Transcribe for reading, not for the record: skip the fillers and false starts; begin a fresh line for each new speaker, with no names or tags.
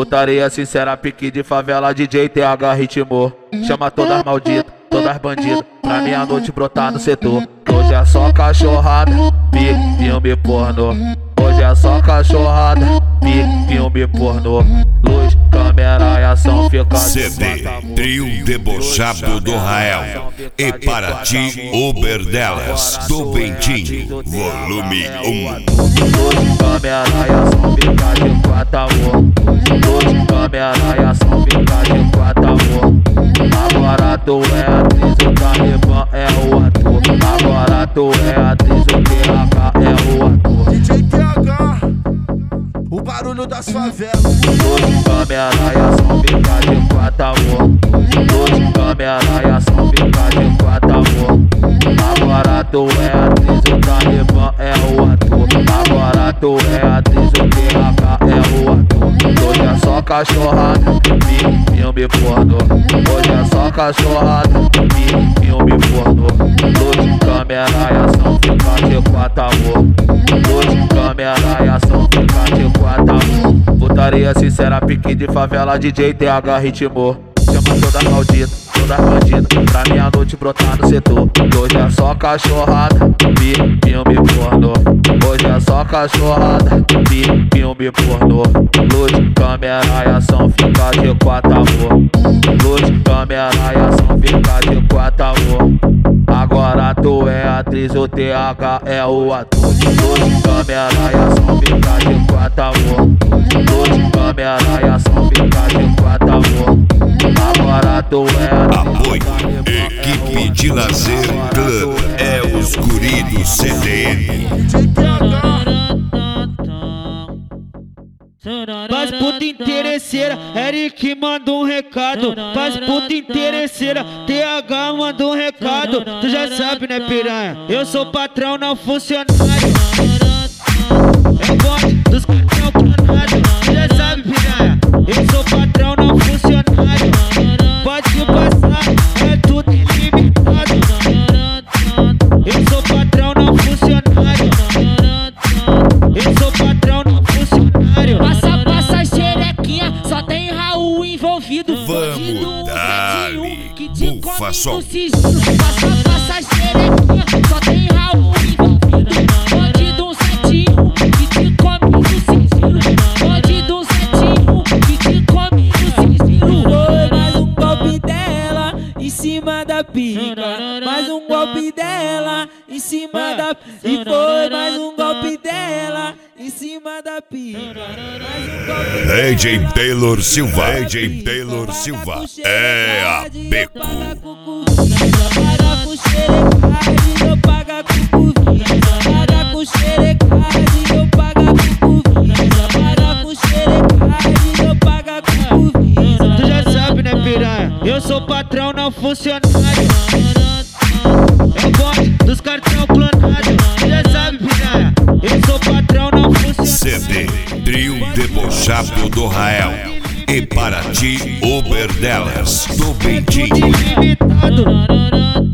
Putaria sincera, pique de favela, DJ TH ritmou. Chama todas malditas, todas bandidas, pra meia-noite brotar no setor. Hoje é só cachorrada, pique, filme pornô. Hoje é só cachorrada, pique, filme pornô. Luz, câmera e ação, fica
CD, trio debochado do Rael. E para ti, Uber delas, do Bentinho, volume 1.
Luz, câmera e ação, fica de quatro amor. Luz, câmera e ação, fica de quatro amor. Agora tu é atriz, o Talibã é o ator. Agora tu é atriz, o TH é o ator.
DJ TH, o barulho das favelas.
Luz, câmera e ação, fica de quatro amor. Luz, câmera e ação, fica de quatro amor. Agora tu é atriz, o Talibã é o ator. Agora tu é atriz, o TH é o ator. Hoje é só cachorrada, filme pornô. Hoje é só cachorrada, filme pornô. Luz, câmera e ação, fica de quatro amor. Luz, câmera e ação, fica de quatro amor. Putaria sincera, pique de favela, DJ TH ritmou. Chama todas malditas, todas bandidas, pra meia-noite brotar no setor. Hoje é só cachorrada, filme pornô. Hoje é só cachorrada, filme pornô. Luz, câmera e ação, fica de quatro amor. Luz, câmera e ação, fica de quatro amor. Agora tu é atriz, o TH é o ator. Luz, câmera e ação, fica de quatro amor. Luz, câmera e ação, fica de quatro amor. Agora tu é
Apoio, equipe de lazer Club, é os guri do CDN.
Pras puta interesseira, Eric mandou um recado. Pras puta interesseira, TH mandou um recado. Tu já sabe, né, piranha? Eu sou patrão, não funcionário. É bonde dos cartão clonado. Tu já sabe, piranha? Eu sou patrão, não funcionário. Pode passar, é tudo ilimitado. Eu sou patrão, não funcionário. Eu sou patrão, não funcionário.
Passa xerequinha, só tem Raul envolvido.
Vamos dar-lhe, bufa som.
Passa xerequinha, só tem Raul envolvido. Bandido 171 que te come no sigilo. Bandido 171 que te come no sigilo.
Foi mais um golpe dela em cima da pica. Mais um golpe dela em cima da pica. E foi mais um golpe dela em cima da pica. Mais um golpe
DJ Taylor Silva, DJ Taylor Silva, é a Beco.
Paga com xerecagem, eu paga com curvinha. Paga com xerecagem, eu paga com curvinha. Paga com xerecagem, eu paga com curvinha.
Tu já sabe, né, piranha? Eu sou patrão, não funcionário. É bonde dos cartão clonado. Tu já sabe, piranha? Eu sou patrão, não funcionário.
CD, trio debochado do Rael. E para ti, Uber delas, do Bentinho.
Tudo ilimitado.